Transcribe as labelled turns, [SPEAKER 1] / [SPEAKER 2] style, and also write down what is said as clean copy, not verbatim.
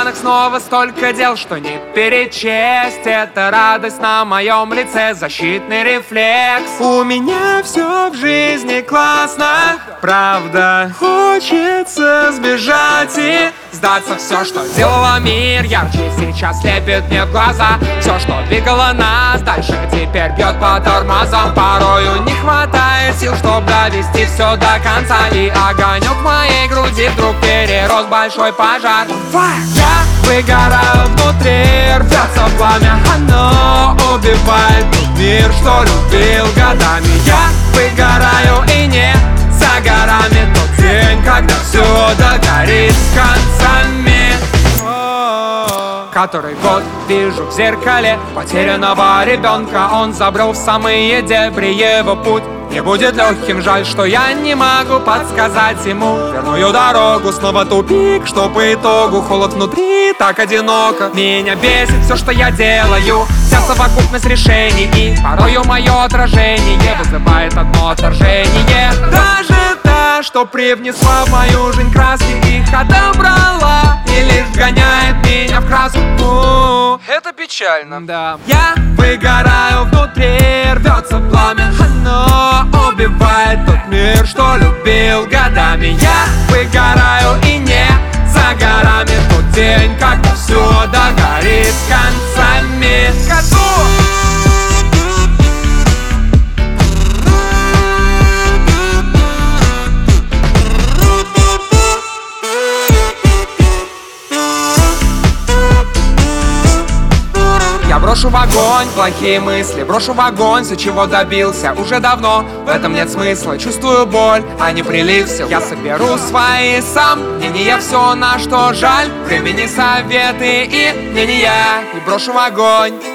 [SPEAKER 1] планах снова столько дел, что не перечесть. Это радость на моем лице, защитный рефлекс. У меня все в жизни классно, правда, хочется сбежать и сдаться. Все, что делало мир ярче, сейчас слепит мне в глаза. Все, что двигало нас дальше, теперь бьет по тормозам. Порою не хватает сил, чтобы довести все до конца. И огонек в моей груди вдруг перерос большой пожар. Я выгораю внутри, рвется пламя, оно убивает тот мир, что любил годами. Я выгораю и не за горами тот день, когда все догорит с концами. Который год вижу в зеркале потерянного ребенка. Он забрел в самые дебри, его путь не будет легким. Жаль, что я не могу подсказать ему верную дорогу. Снова тупик, что по итогу холод внутри, так одиноко. Меня бесит все, что я делаю, вся совокупность решений. И порою мое отражение вызывает одно отторжение. Даже та, что привнесла в мою жизнь краски, их отобрала и лишь гоняет меня в краску.
[SPEAKER 2] Это печально.
[SPEAKER 1] Да. Я выгораю внутри, рвется пламя, оно убивает тот мир, что любил годами. Я выгораю и не за горами тот день, когда все догорит с концами. Я брошу в огонь плохие мысли, брошу в огонь все, чего добился уже давно. В этом нет смысла, чувствую боль, а не прилив сил. Я соберу свои сомнения, все, на что жаль, времени, советы и мнения, и брошу в огонь.